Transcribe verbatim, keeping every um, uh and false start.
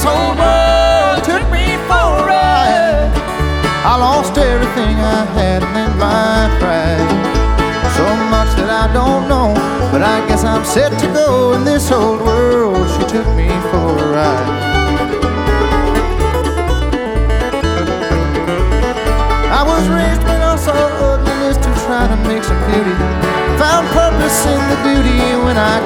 whole world took me for a ride. I lost everything I had and then my pride. So much that I don't know, but I guess I'm set to go in this old world. She took me for a ride. I was raised when I saw ugliness to try to make some beauty. Found purpose in the duty when I